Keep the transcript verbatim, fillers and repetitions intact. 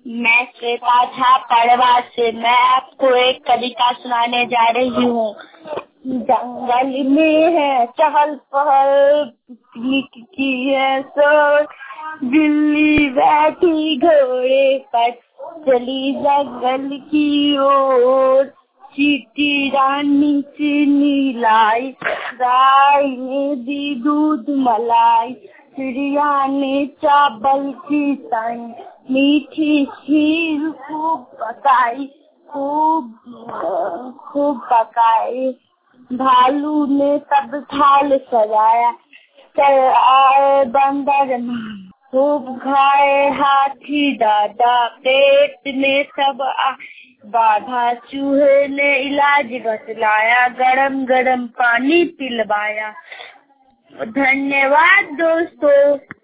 मैं श्वेता झा पड़वा से। मैं आपको एक कविता सुनाने जा रही हूँ। जंगल में है चहल पहल, पिकनिक की है शोर, बिल्ली बैठी घोड़े पर चली जंगल की ओर। चींटी रानी चीनी लाई, गाय ने दी दूध मलाई, चिड़िया ने चावल की तन, मीठी खीर खूब पकाई, खूब खूब पकाई। भालू ने सब थाल सजाया, चल आए बंदर खूब खाए हाथी दादा, पेट में सब आ बाधा। चूहे ने इलाज बतलाया, गरम गरम पानी पिलवाया। धन्यवाद दोस्तों।